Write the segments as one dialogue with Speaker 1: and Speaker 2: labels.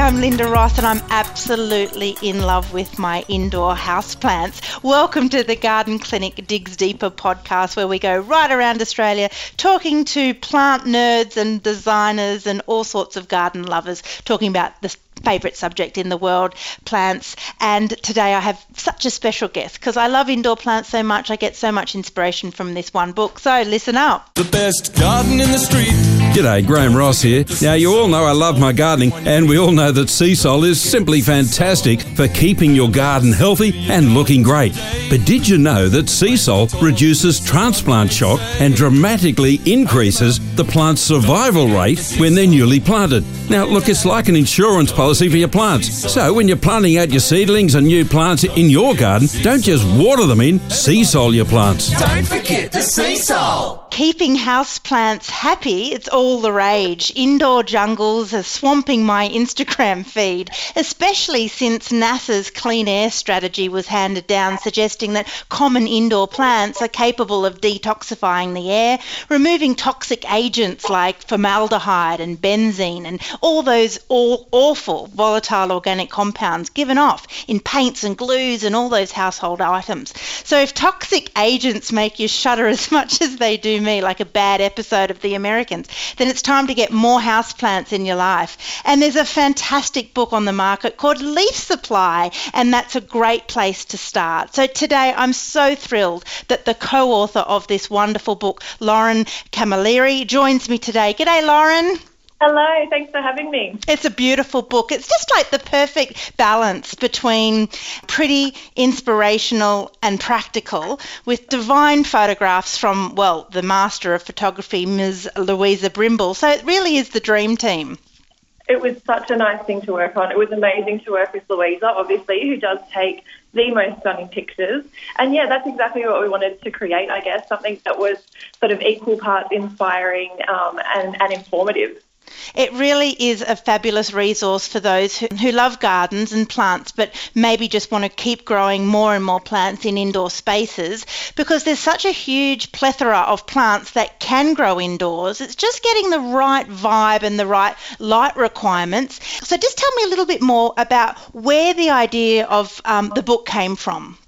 Speaker 1: I'm Linda Ross and I'm absolutely in love with my indoor houseplants. Welcome to the Garden Clinic Digs Deeper podcast, where we go right around Australia talking to plant nerds and designers and all sorts of garden lovers, talking about the favourite subject in the world, plants. And today I have such a special guest because I love indoor plants so much. I get so much inspiration from this one book. So listen up.
Speaker 2: The best garden in the street.
Speaker 3: G'day, Graham Ross here. Now, you all know I love my gardening, and we all know that Seasol is simply fantastic for keeping your garden healthy and looking great. But did you know that Seasol reduces transplant shock and dramatically increases the plant's survival rate when they're newly planted? Now, look, it's like an insurance policy for your plants. So when you're planting out your seedlings and new plants in your garden, don't just water them in, Seasol your plants.
Speaker 2: Don't forget the Seasol.
Speaker 1: Keeping houseplants happy, it's all the rage. Indoor jungles are swamping my Instagram feed, especially since NASA's clean air strategy was handed down, suggesting that common indoor plants are capable of detoxifying the air, removing toxic agents like formaldehyde and benzene and all those awful volatile organic compounds given off in paints and glues and all those household items. So if toxic agents make you shudder as much as they do me, like a bad episode of The Americans, then it's time to get more houseplants in your life. And there's a fantastic book on the market called Leaf Supply, and that's a great place to start. So today I'm so thrilled that the co-author of this wonderful book, Lauren Camilleri, joins me today. G'day, Lauren.
Speaker 4: Hello, thanks for having me.
Speaker 1: It's a beautiful book. It's just like the perfect balance between pretty, inspirational and practical, with divine photographs from, well, the master of photography, Ms. Louisa Brimble. So it really is the dream team.
Speaker 4: It was such a nice thing to work on. It was amazing to work with Louisa, obviously, who does take the most stunning pictures. And yeah, that's exactly what we wanted to create, I guess, something that was sort of equal parts inspiring and informative.
Speaker 1: It really is a fabulous resource for those who love gardens and plants, but maybe just want to keep growing more and more plants in indoor spaces, because there's such a huge plethora of plants that can grow indoors. It's just getting the right vibe and the right light requirements. So just tell me a little bit more about where the idea of the book came from.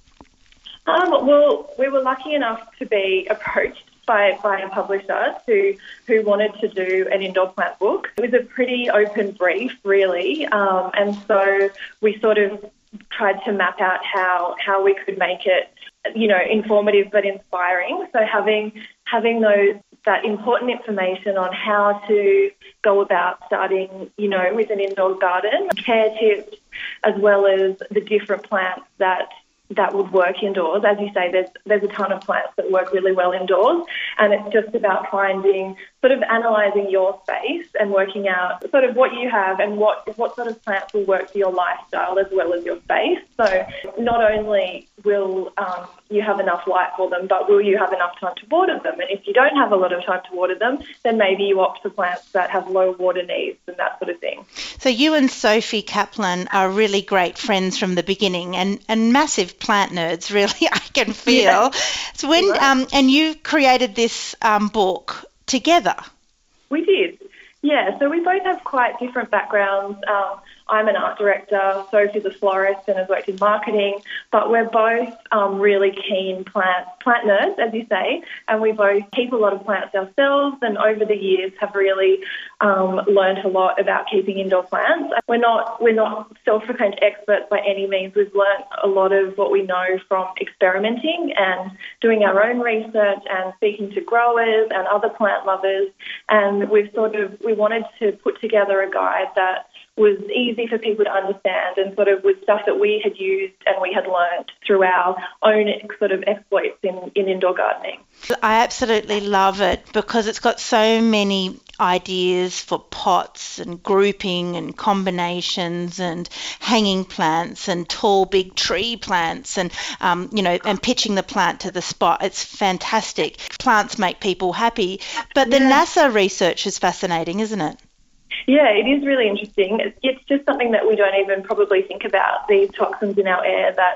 Speaker 4: Well, we were lucky enough to be approached by a publisher who wanted to do an indoor plant book. It was a pretty open brief, really, and so we sort of tried to map out how we could make it, informative but inspiring. So having that important information on how to go about starting, with an indoor garden, care tips, as well as the different plants that would work indoors. As you say, there's a ton of plants that work really well indoors, and it's just about finding, sort of analysing your space and working out sort of what you have and what sort of plants will work for your lifestyle as well as your space. So not only will you have enough light for them, but will you have enough time to water them? And if you don't have a lot of time to water them, then maybe you opt for plants that have low water needs and that sort of thing.
Speaker 1: So you and Sophie Kaplan are really great friends from the beginning, and massive plant nerds, really, I can feel. Yeah. So when and you created this book together.
Speaker 4: We did. Yeah, so we both have quite different backgrounds. I'm an art director, Sophie's a florist and has worked in marketing, but we're both really keen plant nerds, as you say, and we both keep a lot of plants ourselves, and over the years have really learned a lot about keeping indoor plants. We're not self-proclaimed experts by any means. We've learned a lot of what we know from experimenting and doing our own research and speaking to growers and other plant lovers, and we wanted to put together a guide that was easy for people to understand and sort of with stuff that we had used and we had learned through our own sort of exploits in indoor gardening.
Speaker 1: I absolutely love it because it's got so many ideas for pots and grouping and combinations and hanging plants and tall big tree plants and and pitching the plant to the spot. It's fantastic. Plants make people happy, but the NASA research is fascinating, isn't it?
Speaker 4: Yeah, it is really interesting. It's just something that we don't even probably think about, these toxins in our air that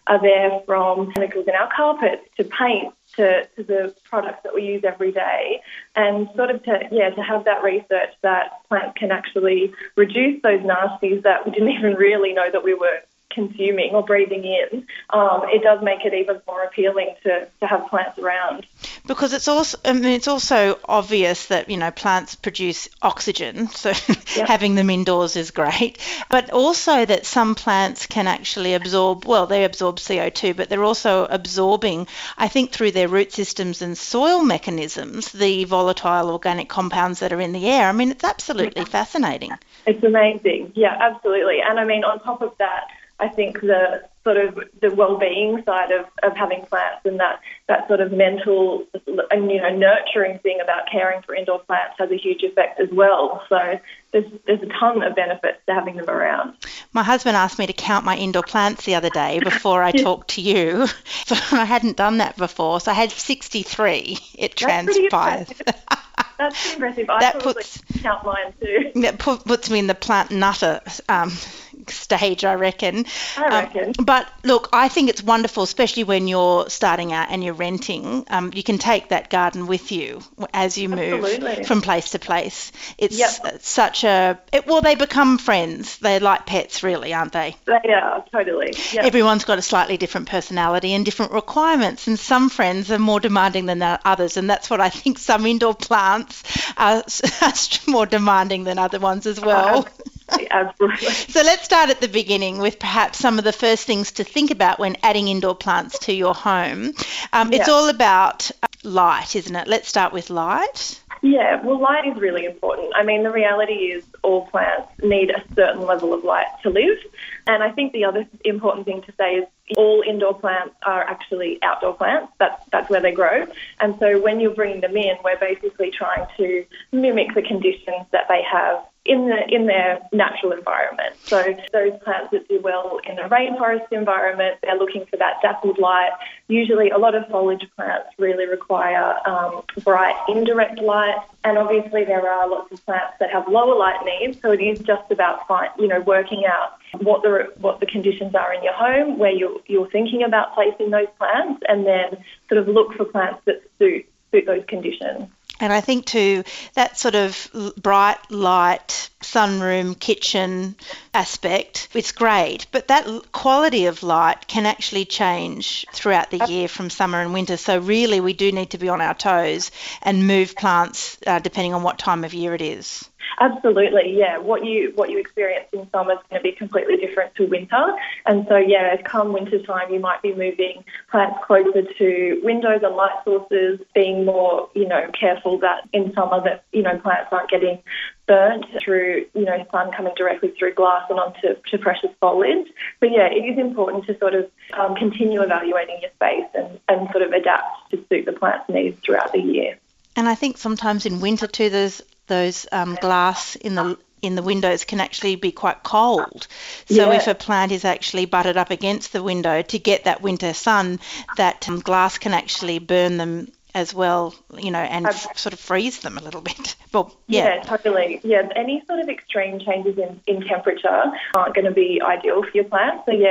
Speaker 4: are there from chemicals in our carpets to paint to the products that we use every day, and sort of to have that research that plants can actually reduce those nasties that we didn't even really know that we were consuming or breathing in. It does make it even more appealing to have plants around.
Speaker 1: Because it's also obvious that, plants produce oxygen, so
Speaker 4: Yep.
Speaker 1: having them indoors is great. But also that some plants can actually absorb CO2, but they're also absorbing, I think, through their root systems and soil mechanisms, the volatile organic compounds that are in the air. I mean, it's absolutely fascinating.
Speaker 4: It's amazing. Yeah, absolutely. And I mean, on top of that, I think the sort of the well-being side of having plants and that sort of mental and, nurturing thing about caring for indoor plants has a huge effect as well. So there's a ton of benefits to having them around.
Speaker 1: My husband asked me to count my indoor plants the other day before I talked to you. So I hadn't done that before. So I had 63, it transpires.
Speaker 4: That's impressive. I probably count mine too.
Speaker 1: That puts me in the plant nutter stage, I reckon. But look, I think it's wonderful, especially when you're starting out and you're renting. You can take that garden with you as you move from place to place. It's they become friends. They're like pets, really, aren't they?
Speaker 4: They are, totally. Yep.
Speaker 1: Everyone's got a slightly different personality and different requirements, and some friends are more demanding than others, and that's what I think some indoor plants are more demanding than other ones as well.
Speaker 4: Absolutely.
Speaker 1: So let's start at the beginning with perhaps some of the first things to think about when adding indoor plants to your home. It's all about light, isn't it? Let's start with light.
Speaker 4: Yeah, well, light is really important. I mean, the reality is all plants need a certain level of light to live. And I think the other important thing to say is all indoor plants are actually outdoor plants. That's where they grow. And so when you're bringing them in, we're basically trying to mimic the conditions that they have in their natural environment. So those plants that do well in a rainforest environment, they're looking for that dappled light. Usually a lot of foliage plants really require bright indirect light. And obviously there are lots of plants that have lower light needs. So it is just about working out what the conditions are in your home, where you're thinking about placing those plants, and then sort of look for plants that suit those conditions.
Speaker 1: And I think too, that sort of bright light, sunroom, kitchen aspect, it's great. But that quality of light can actually change throughout the year from summer and winter. So really we do need to be on our toes and move plants depending on what time of year it is.
Speaker 4: Absolutely, yeah. What you experience in summer is going to be completely different to winter. And so, come winter time, you might be moving plants closer to windows and light sources, being more, careful that in summer that, plants aren't getting burnt through, sun coming directly through glass and onto precious foliage. But, it is important to sort of continue evaluating your space and sort of adapt to suit the plant's needs throughout the year.
Speaker 1: And I think sometimes in winter too, those glass in the windows can actually be quite cold. So if a plant is actually butted up against the window to get that winter sun, that glass can actually burn them as well, and sort of freeze them a little bit. Well,
Speaker 4: yeah, totally. Yeah, any sort of extreme changes in temperature aren't going to be ideal for your plants. So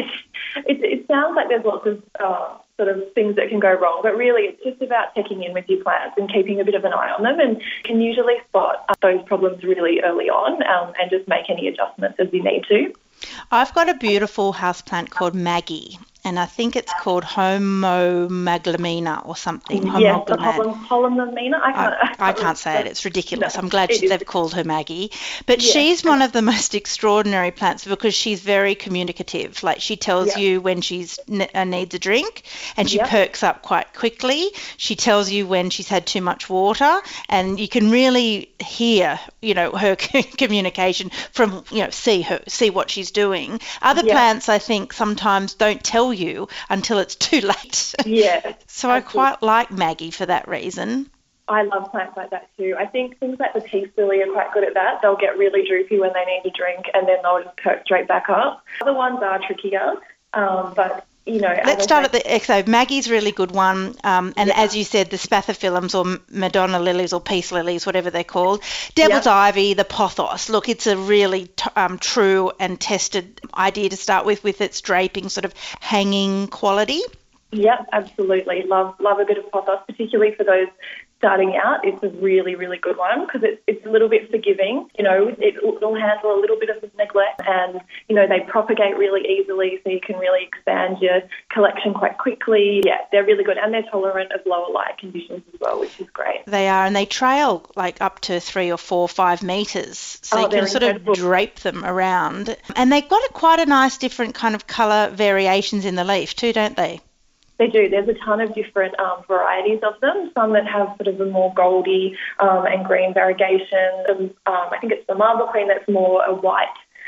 Speaker 4: it sounds like there's lots of sort of things that can go wrong, but really it's just about checking in with your plants and keeping a bit of an eye on them, and can usually spot those problems really early on and just make any adjustments as you need to.
Speaker 1: I've got a beautiful houseplant called Maggie, and I think it's called Homomaglamina or something.
Speaker 4: Yes, Homomaglamina.
Speaker 1: I can't say it. It's ridiculous. I'm glad they've called her Maggie. But she's one of the most extraordinary plants because she's very communicative. Like she tells you when she needs a drink, and she perks up quite quickly. She tells you when she's had too much water, and you can really hear, her communication from, see what she's doing. Other plants, I think, sometimes don't tell you until it's too late.
Speaker 4: Yeah.
Speaker 1: So I quite like Maggie for that reason.
Speaker 4: I love plants like that too. I think things like the peace lily are quite good at that. They'll get really droopy when they need a drink, and then they'll just perk straight back up. Other ones are trickier, but
Speaker 1: Let's start at so Maggie's really good one. As you said, the spathiphyllums or Madonna lilies or peace lilies, whatever they're called. Devil's ivy, the pothos. Look, it's a really true and tested idea to start with its draping sort of hanging quality.
Speaker 4: Yep, absolutely. Love a bit of pothos, particularly for those starting out. It's a really, really good one because it's a little bit forgiving. It'll handle a little bit of neglect and, they propagate really easily so you can really expand your collection quite quickly. Yeah, they're really good and they're tolerant of lower light conditions as well, which is great.
Speaker 1: They are, and they trail like up to 3 or 4 or 5 metres. So you can sort of drape them around. And they've got quite a nice different kind of colour variations in the leaf too, don't they?
Speaker 4: They do. There's a ton of different varieties of them, some that have sort of a more goldy and green variegation. I think it's the Marble Queen that's more a white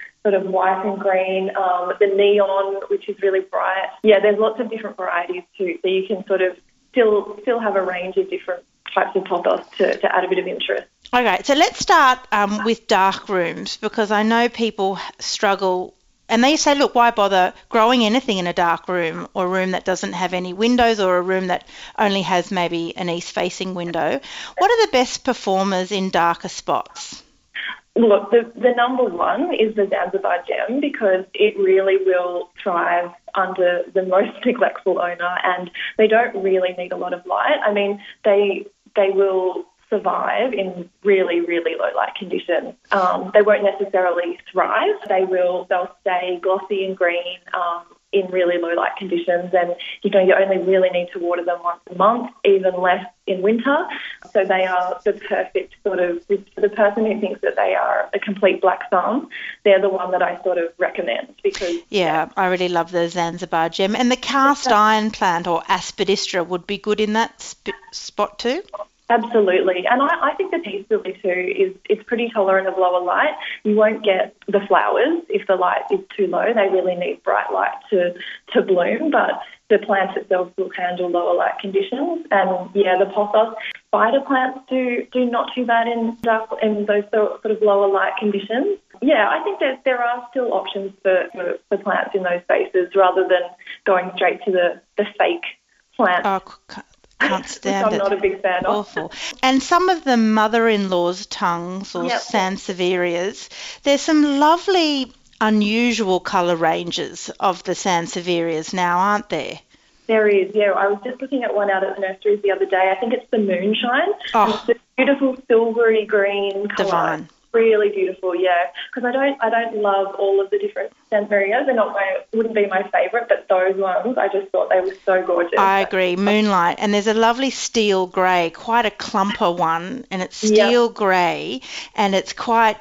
Speaker 4: and green. The Neon, which is really bright. Yeah, there's lots of different varieties too, so you can sort of still have a range of different types of pothos to add a bit of interest.
Speaker 1: Okay, so let's start with dark rooms because I know people struggle. And they say, look, why bother growing anything in a dark room or a room that doesn't have any windows or a room that only has maybe an east-facing window? What are the best performers in darker spots?
Speaker 4: Look, the number one is the Zanzibar gem because it really will thrive under the most neglectful owner and they don't really need a lot of light. I mean, they will survive in really, really low light conditions. They won't necessarily thrive. They'll stay glossy and green in really low light conditions and you only really need to water them once a month, even less in winter. So they are the perfect for the person who thinks that they are a complete black thumb. They're the one that I sort of recommend because...
Speaker 1: Yeah, I really love the Zanzibar gem. And the cast iron plant or Aspidistra would be good in that spot too?
Speaker 4: Absolutely. And I think the peace lily too it's pretty tolerant of lower light. You won't get the flowers if the light is too low. They really need bright light to bloom, but the plant itself will handle lower light conditions. And yeah, the pothos spider plants do not too bad in those sort of lower light conditions. Yeah, I think that there are still options for plants in those spaces rather than going straight to the fake plants.
Speaker 1: Oh, can't stand
Speaker 4: I'm
Speaker 1: it.
Speaker 4: not a big fan of.
Speaker 1: Awful. And some of the mother-in-law's tongues or Sansevierias, there's some lovely unusual colour ranges of the Sansevierias now, aren't there?
Speaker 4: There is, yeah. I was just looking at one out at the nurseries the other day. I think it's the Moonshine.
Speaker 1: Oh.
Speaker 4: It's a beautiful silvery green colour.
Speaker 1: Divine.
Speaker 4: Really beautiful, yeah. Because I don't love all of the different Sansevierias. Wouldn't be my favourite, but those ones, I just thought they were so gorgeous.
Speaker 1: I agree. Moonlight. And there's a lovely steel grey, quite a clumper one, and it's steel grey, and it's quite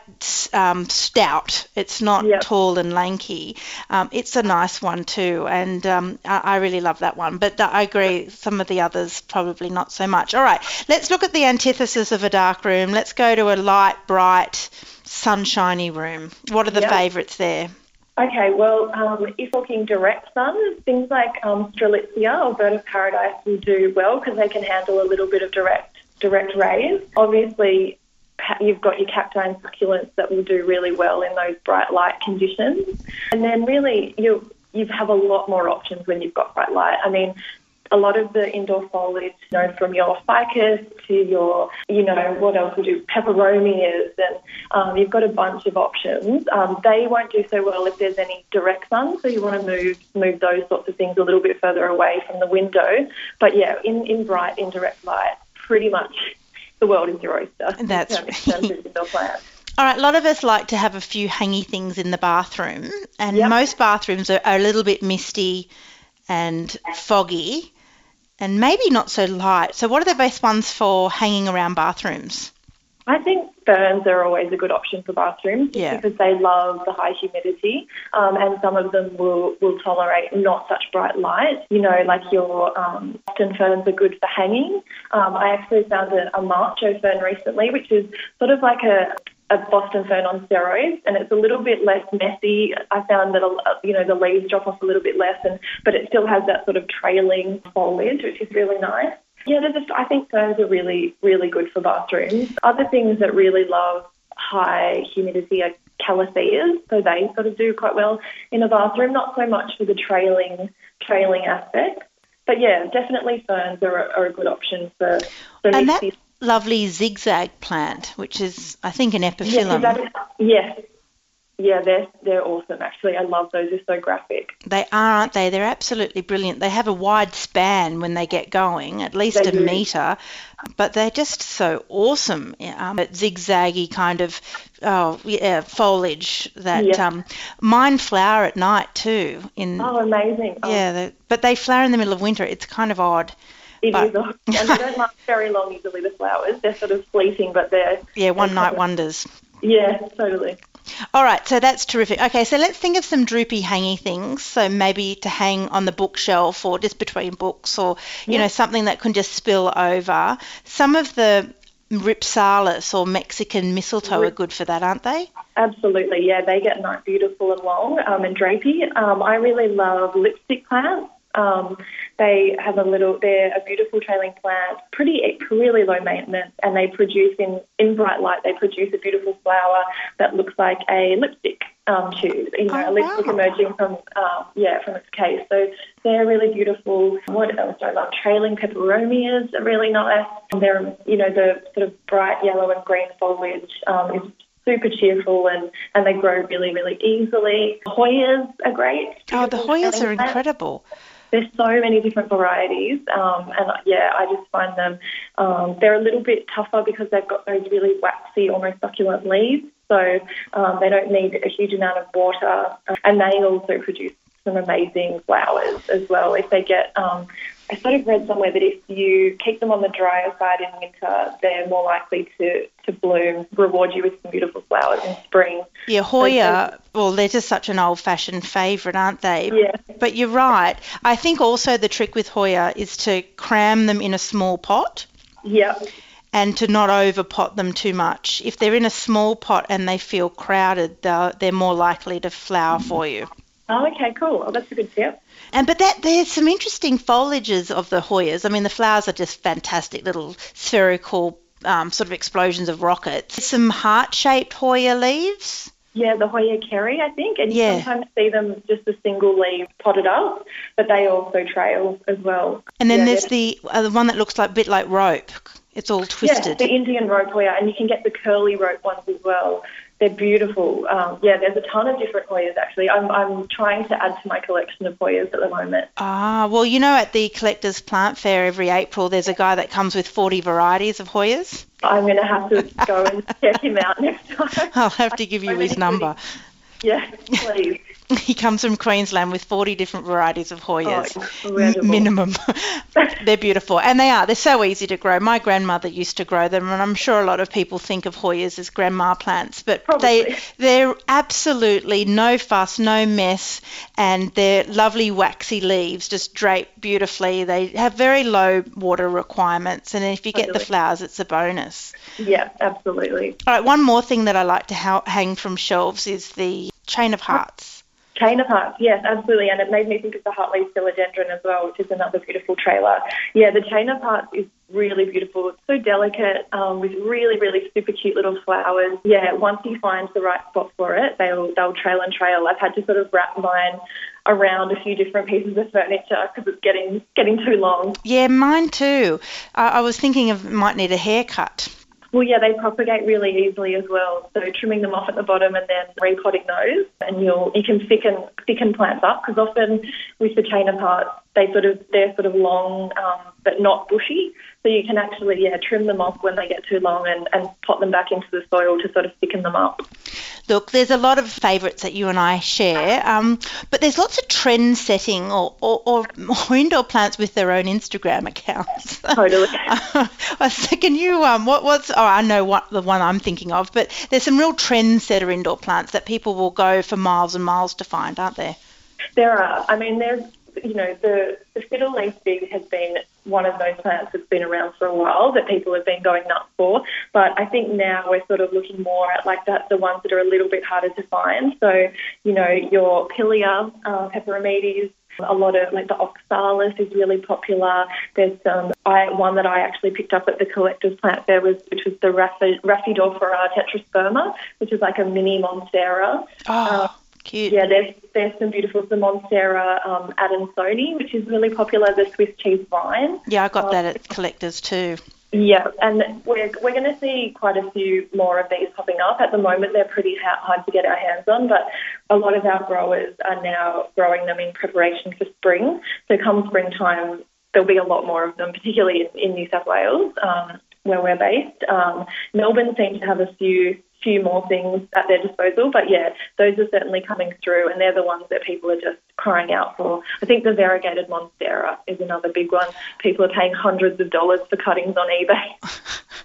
Speaker 1: stout. It's not tall and lanky. It's a nice one too, and I really love that one. But I agree, some of the others probably not so much. All right, let's look at the antithesis of a dark room. Let's go to a light, bright, sunshiny room. What are the favourites there?
Speaker 4: Okay, well, if talking direct sun, things like Strelitzia or Bird of Paradise will do well because they can handle a little bit of direct rays. Obviously, you've got your cacti and succulents that will do really well in those bright light conditions. And then really you have a lot more options when you've got bright light. I mean, a lot of the indoor foliage, from your ficus to your, what else would you, peperomias, and you've got a bunch of options. They won't do so well if there's any direct sun, so you want to move those sorts of things a little bit further away from the window. But yeah, in bright, indirect light, pretty much the world is your oyster.
Speaker 1: That's
Speaker 4: in terms of indoor plants.
Speaker 1: All right, a lot of us like to have a few hangy things in the bathroom, and most bathrooms are a little bit misty and foggy and maybe not so light. So what are the best ones for hanging around bathrooms?
Speaker 4: I think ferns are always a good option for bathrooms because they love the high humidity, and some of them will tolerate not such bright light. Like your Boston ferns are good for hanging. I actually found a macho fern recently, which is sort of like a Boston fern on steroids, and it's a little bit less messy. I found that the leaves drop off a little bit less, but it still has that sort of trailing foliage, which is really nice. Yeah, I think ferns are really, really good for bathrooms. Other things that really love high humidity are calatheas, so they sort of do quite well in a bathroom, not so much for the trailing aspect. But yeah, definitely ferns are a good option for
Speaker 1: And
Speaker 4: mixed.
Speaker 1: that lovely zigzag plant, which is, I think, an epiphyllum.
Speaker 4: Yes. Yeah, they're awesome, actually. I love those. They're so graphic.
Speaker 1: They are, aren't they? They're absolutely brilliant. They have a wide span when they get going, at least
Speaker 4: They
Speaker 1: a
Speaker 4: do.
Speaker 1: metre, but they're just so awesome. That zigzaggy kind of foliage that
Speaker 4: Yeah.
Speaker 1: mine flower at night too.
Speaker 4: Oh, amazing.
Speaker 1: But they flower in the middle of winter. It's kind of odd.
Speaker 4: It
Speaker 1: but-
Speaker 4: is odd. And they don't last very long usually, the flowers. They're sort of fleeting, but they're...
Speaker 1: One night wonders.
Speaker 4: Yeah, totally.
Speaker 1: All right, so that's terrific. Okay, so let's think of some droopy hangy things. So maybe to hang on the bookshelf or just between books, or you know, something that can just spill over. Some of the ripsalis or Mexican mistletoe are good for that, aren't they?
Speaker 4: Absolutely, yeah. They get nice, beautiful and long and drapey. I really love lipstick plants. They're a beautiful trailing plant, really low maintenance, and they produce in bright light, they produce a beautiful flower that looks like a lipstick tube, a lipstick emerging from its case. So they're really beautiful. What else do I love? Trailing peperomias are really nice. They're, the sort of bright yellow and green foliage is super cheerful and they grow really, really easily. Hoyas are great.
Speaker 1: Oh, the Hoyas are
Speaker 4: Trailing plants.
Speaker 1: incredible.
Speaker 4: There's so many different varieties, I just find them, they're a little bit tougher because they've got those really waxy, almost succulent leaves, so they don't need a huge amount of water, and they also produce some amazing flowers as well. If they get, I sort of read somewhere that if you keep them on the drier side in winter, they're more likely to bloom, reward you with some beautiful flowers in spring.
Speaker 1: Yeah, Hoya, well, they're just such an old-fashioned favourite, aren't they?
Speaker 4: Yeah.
Speaker 1: But you're right. I think also the trick with Hoya is to cram them in a small pot.
Speaker 4: Yeah.
Speaker 1: And to not overpot them too much. If they're in a small pot and they feel crowded, they're more likely to flower for you.
Speaker 4: Oh, okay, cool. Oh, that's a good tip.
Speaker 1: But there's some interesting foliages of the Hoyas. I mean, the flowers are just fantastic little spherical sort of explosions of rockets. Some heart-shaped Hoya leaves.
Speaker 4: Yeah, the Hoya Kerry, I think, and you
Speaker 1: Yeah.
Speaker 4: sometimes see them just a single leaf potted up, but they also trail as well.
Speaker 1: And then
Speaker 4: Yeah,
Speaker 1: there's the one that looks like a bit like rope. It's all twisted.
Speaker 4: the Indian rope Hoya, and you can get the curly rope ones as well. They're beautiful. There's a ton of different Hoyas, actually. I'm trying to add to my collection of Hoyas at the moment.
Speaker 1: Ah, well, at the Collectors Plant Fair every April, there's a guy that comes with 40 varieties of Hoyas.
Speaker 4: I'm going to have to go and check him out next time.
Speaker 1: I'll have to give you his number.
Speaker 4: Yeah, please.
Speaker 1: He comes from Queensland with 40 different varieties of Hoyas,
Speaker 4: incredible.
Speaker 1: minimum. They're beautiful, and they're so easy to grow. My grandmother used to grow them, and I'm sure a lot of people think of Hoyas as grandma plants, but
Speaker 4: Probably.
Speaker 1: they're absolutely no fuss, no mess, and they're lovely waxy leaves, just drape beautifully. They have very low water requirements, and if you get the
Speaker 4: Totally.
Speaker 1: flowers, it's a bonus.
Speaker 4: Yeah, absolutely.
Speaker 1: All right, one more thing that I like to hang from shelves is the chain of hearts.
Speaker 4: Chain of Hearts, yes, absolutely. And it made me think of the Hartley's philodendron as well, which is another beautiful trailer. Yeah, the Chain of Hearts is really beautiful. It's so delicate with really, really super cute little flowers. Yeah, once you find the right spot for it, they'll trail and trail. I've had to sort of wrap mine around a few different pieces of furniture because it's getting too long.
Speaker 1: Yeah, mine too. I was thinking might need a haircut.
Speaker 4: Well, yeah, they propagate really easily as well. So trimming them off at the bottom and then repotting those, and you can thicken plants up, because often with the Chain of Hearts, they're sort of long but not bushy. So you can actually trim them off when they get too long and pot them back into the soil to sort of thicken them up.
Speaker 1: Look, there's a lot of favourites that you and I share, but there's lots of trend setting or indoor plants with their own Instagram accounts.
Speaker 4: Totally.
Speaker 1: So can you, I know what the one I'm thinking of, but there's some real trendsetter indoor plants that people will go for miles and miles to find, aren't there?
Speaker 4: There are. I mean, there's, the fiddle leaf fig has been one of those plants that's been around for a while that people have been going nuts for. But I think now we're sort of looking more at the ones that are a little bit harder to find. So, your Pilia, Peperomides, A lot of, like, the oxalis is really popular. There's one that I actually picked up at the Collectors Plant Fair, which was the Rhaphidophora tetrasperma, which is like a mini monstera.
Speaker 1: Oh, cute.
Speaker 4: Yeah, there's some beautiful, the Monstera Adansoni, which is really popular, the Swiss cheese vine.
Speaker 1: Yeah, I got that at Collectors too.
Speaker 4: Yeah, and we're going to see quite a few more of these popping up. At the moment, they're pretty hard to get our hands on, but a lot of our growers are now growing them in preparation for spring. So come springtime, there'll be a lot more of them, particularly in New South Wales, where we're based. Melbourne seems to have a few more things at their disposal, but yeah, those are certainly coming through, and they're the ones that people are just crying out for. I think the variegated Monstera is another big one. People are paying hundreds of dollars for cuttings on eBay.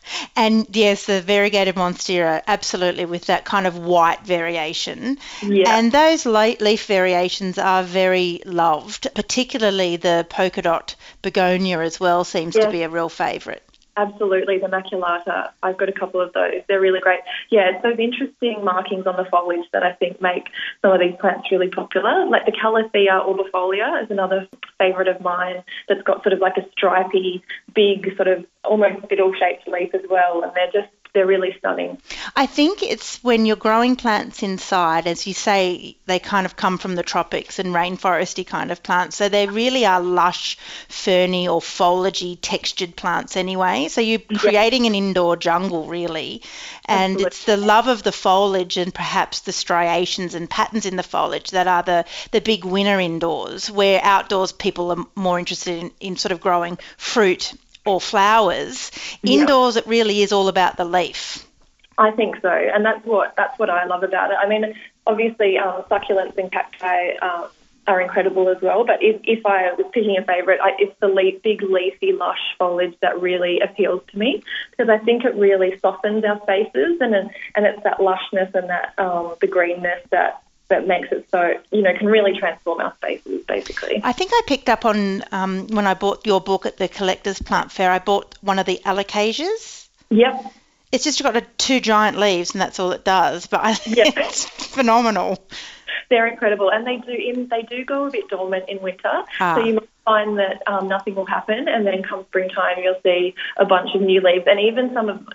Speaker 1: And yes, the variegated Monstera, absolutely, with that kind of white variation.
Speaker 4: Yeah.
Speaker 1: And those leaf variations are very loved, particularly the polka dot begonia as well seems to be a real favourite.
Speaker 4: Absolutely, the maculata. I've got a couple of those. They're really great. Yeah, it's those interesting markings on the foliage that I think make some of these plants really popular. Like the Calathea orbifolia is another favourite of mine that's got sort of like a stripy, big, sort of almost fiddle-shaped leaf as well, and they're really stunning.
Speaker 1: I think it's when you're growing plants inside, as you say, they kind of come from the tropics and rainforesty kind of plants. So they really are lush, ferny or foliagey textured plants anyway. So you're creating an indoor jungle really. And
Speaker 4: Absolutely.
Speaker 1: It's the love of the foliage and perhaps the striations and patterns in the foliage that are the big winner indoors, where outdoors people are more interested in sort of growing fruit or flowers. Indoors, it really is all about the leaf.
Speaker 4: I think so, and that's what I love about it. I mean, obviously, succulents and cacti are incredible as well, but if I was picking a favourite, it's the big leafy, lush foliage that really appeals to me, because I think it really softens our spaces, and it's that lushness and that the greenness that makes it so, can really transform our spaces, basically.
Speaker 1: I think I picked up on, when I bought your book at the Collectors Plant Fair, I bought one of the alocasias.
Speaker 4: Yep.
Speaker 1: It's just got two giant leaves and that's all it does, but I think it's phenomenal.
Speaker 4: They're incredible, and they do go a bit dormant in winter, so you might find that nothing will happen, and then come springtime you'll see a bunch of new leaves, and even some of,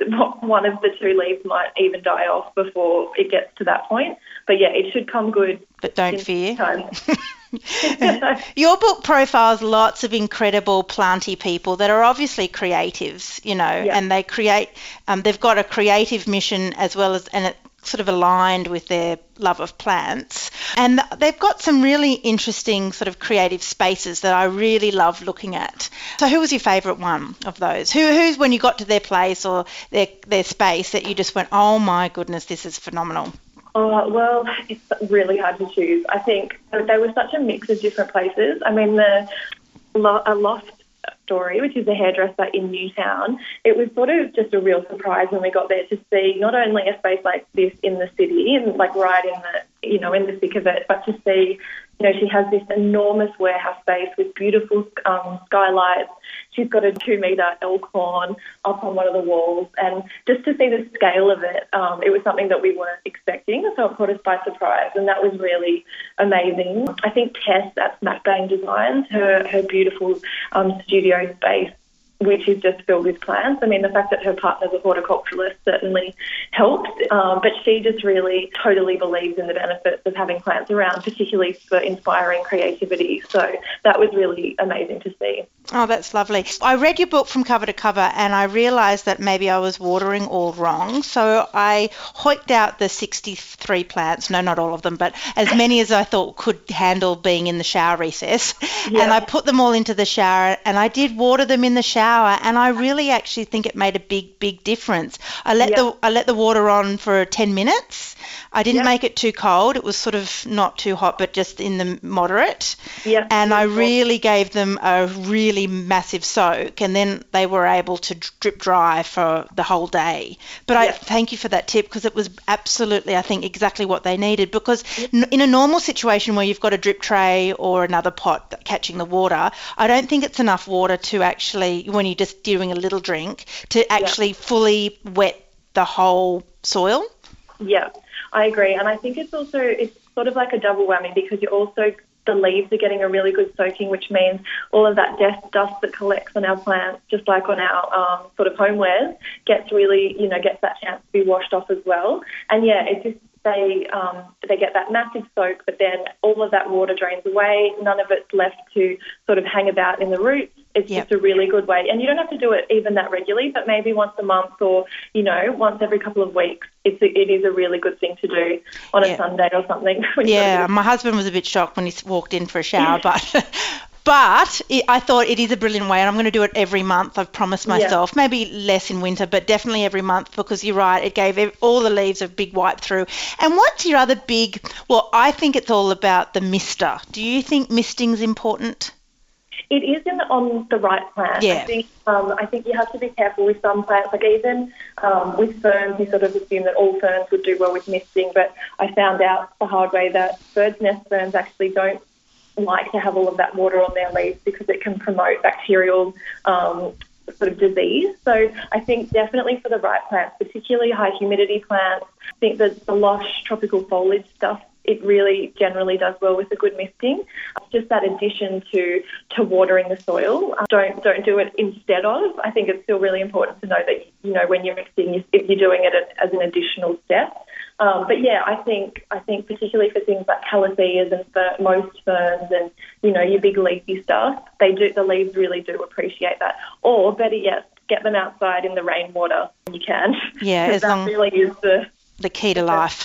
Speaker 4: one of the two leaves might even die off before it gets to that point. But yeah, it should come good. But
Speaker 1: don't fear. Your book profiles lots of incredible planty people that are obviously creatives, and they create, they've got a creative mission as well as, and it sort of aligned with their love of plants. And they've got some really interesting sort of creative spaces that I really love looking at. So who was your favourite one of those? Who's when you got to their place or their space that you just went, oh my goodness, this is phenomenal?
Speaker 4: Oh, well, it's really hard to choose. I think they were such a mix of different places. I mean, a Loft Story, which is a hairdresser in Newtown, it was sort of just a real surprise when we got there to see not only a space like this in the city and like right in the, in the thick of it, but to see, she has this enormous warehouse space with beautiful skylights. She's got a 2-metre elk horn up on one of the walls, and just to see the scale of it, it was something that we weren't expecting, so it caught us by surprise, and that was really amazing. I think Tess at Smack Bang Designs, her beautiful studio space, which is just filled with plants. I mean, the fact that her partner's a horticulturalist certainly helps, but she just really totally believes in the benefits of having plants around, particularly for inspiring creativity. So that was really amazing to see.
Speaker 1: Oh, that's lovely. I read your book from cover to cover and I realised that maybe I was watering all wrong. So I hoiked out the 63 plants, no, not all of them, but as many as I thought could handle being in the shower recess. Yeah. And I put them all into the shower and I did water them in the shower, and I really actually think it made a big difference. I let the water on for 10 minutes. I didn't make it too cold. It was sort of not too hot, but just in the moderate. Yeah. And I really gave them a really massive soak, and then they were able to drip dry for the whole day. But I thank you for that tip, because it was absolutely, I think, exactly what they needed, because in a normal situation where you've got a drip tray or another pot catching the water, I don't think it's enough water to actually, when you're just doing a little drink, to actually fully wet the whole soil.
Speaker 4: Yeah, I agree. And I think it's sort of like a double whammy, because you're also the leaves are getting a really good soaking, which means all of that dust that collects on our plants, just like on our sort of homewares, gets really, gets that chance to be washed off as well. And yeah, it's just they get that massive soak, but then all of that water drains away. None of it's left to sort of hang about in the roots. It's just a really good way. And you don't have to do it even that regularly, but maybe once a month or, once every couple of weeks. It is a really good thing to do on a Sunday or something.
Speaker 1: Yeah, my husband was a bit shocked when he walked in for a shower, but I thought it is a brilliant way, and I'm going to do it every month. I've promised myself, maybe less in winter, but definitely every month, because you're right, it gave all the leaves a big wipe through. And what's your other big, I think it's all about the mister. Do you think misting's important?
Speaker 4: It is on the right plant.
Speaker 1: Yeah.
Speaker 4: I think you have to be careful with some plants. Like even with ferns, you sort of assume that all ferns would do well with misting, but I found out the hard way that bird's nest ferns actually don't like to have all of that water on their leaves because it can promote bacterial sort of disease. So I think definitely for the right plants, particularly high humidity plants, I think that the lush tropical foliage stuff, it really generally does well with a good misting. Just that addition to watering the soil. Don't do it instead of. I think it's still really important to know that, when you're mixing, if you're doing it as an additional step. But yeah, I think particularly for things like calatheas and for most ferns and, your big leafy stuff, the leaves really do appreciate that. Or better yet, get them outside in the rainwater when you can.
Speaker 1: Yeah,
Speaker 4: as long really is
Speaker 1: the key to life.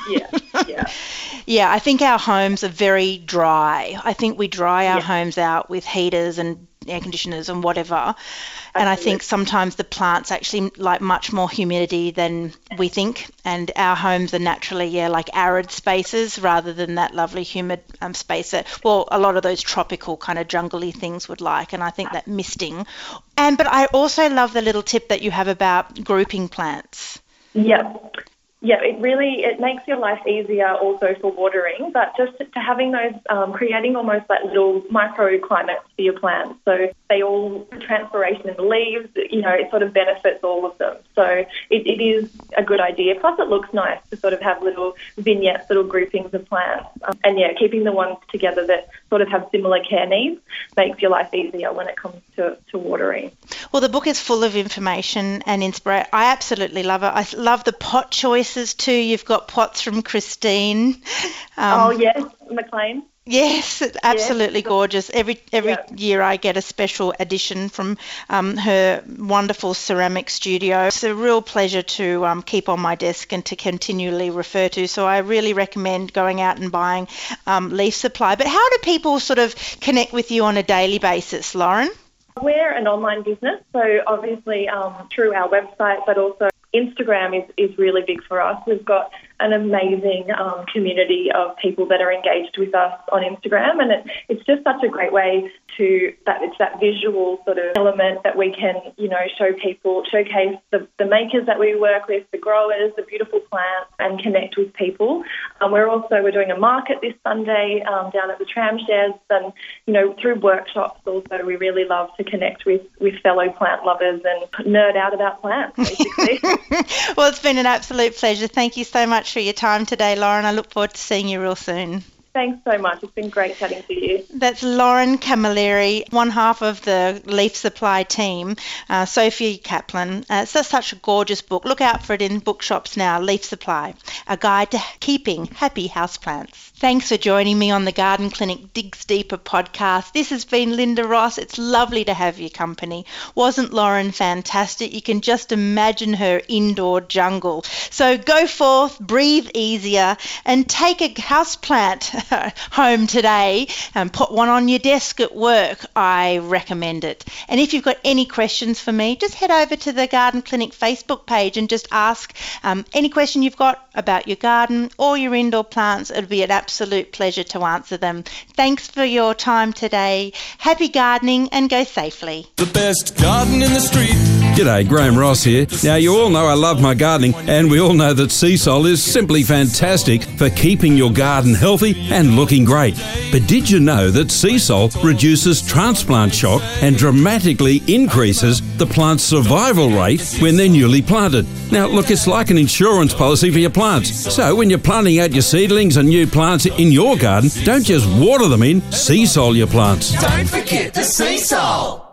Speaker 4: Yeah.
Speaker 1: Yeah, I think our homes are very dry. I think we dry our homes out with heaters and air conditioners and whatever. And I think sometimes the plants actually like much more humidity than we think. And our homes are naturally, like arid spaces rather than that lovely humid space that, a lot of those tropical kind of jungly things would like. And I think that misting. But I also love the little tip that you have about grouping plants.
Speaker 4: Yep. Yeah, it makes your life easier also for watering, but just to having those, creating almost like little microclimates for your plants. So they all, transpiration in the leaves, it sort of benefits all of them. So it is a good idea. Plus it looks nice to sort of have little vignettes, little groupings of plants. Keeping the ones together that sort of have similar care needs makes your life easier when it comes to watering.
Speaker 1: Well, the book is full of information and inspiration. I absolutely love it. I love the pot choices too. You've got pots from Christine.
Speaker 4: Yes, McLean.
Speaker 1: Yes, it's absolutely gorgeous. Every year I get a special edition from her wonderful ceramic studio. It's a real pleasure to keep on my desk and to continually refer to. So I really recommend going out and buying Leaf Supply. But how do people sort of connect with you on a daily basis, Lauren?
Speaker 4: We're an online business, so obviously through our website, but also Instagram is really big for us. We've got an amazing community of people that are engaged with us on Instagram, and it's just such a great way it's that visual sort of element that we can, showcase the makers that we work with, the growers, the beautiful plants, and connect with people. We're doing a market this Sunday down at the tram sheds, and, through workshops also, we really love to connect with fellow plant lovers and nerd out about plants, basically.
Speaker 1: Well, it's been an absolute pleasure. Thank you so much for your time today, Lauren. I look forward to seeing you real soon.
Speaker 4: Thanks so much. It's been great chatting to you.
Speaker 1: That's Lauren Camilleri, one half of the Leaf Supply team, Sophie Kaplan. It's such a gorgeous book. Look out for it in bookshops now, Leaf Supply, a guide to keeping happy houseplants. Thanks for joining me on the Garden Clinic Digs Deeper podcast. This has been Linda Ross. It's lovely to have your company. Wasn't Lauren fantastic? You can just imagine her indoor jungle. So go forth, breathe easier, and take a houseplant home today and put one on your desk at work. I recommend it. And if you've got any questions for me, just head over to the Garden Clinic Facebook page and just ask any question you've got about your garden or your indoor plants. It'll be an absolute pleasure to answer them. Thanks for your time today. Happy gardening and go safely.
Speaker 2: The best garden in the street.
Speaker 3: G'day, Graham Ross here. Now, you all know I love my gardening, and we all know that Seasol is simply fantastic for keeping your garden healthy and looking great. But did you know that Seasol reduces transplant shock and dramatically increases the plant's survival rate when they're newly planted? Now, look, it's like an insurance policy for your plants. So when you're planting out your seedlings and new plants in your garden, don't just water them in, Seasol your plants.
Speaker 2: Don't forget the Seasol.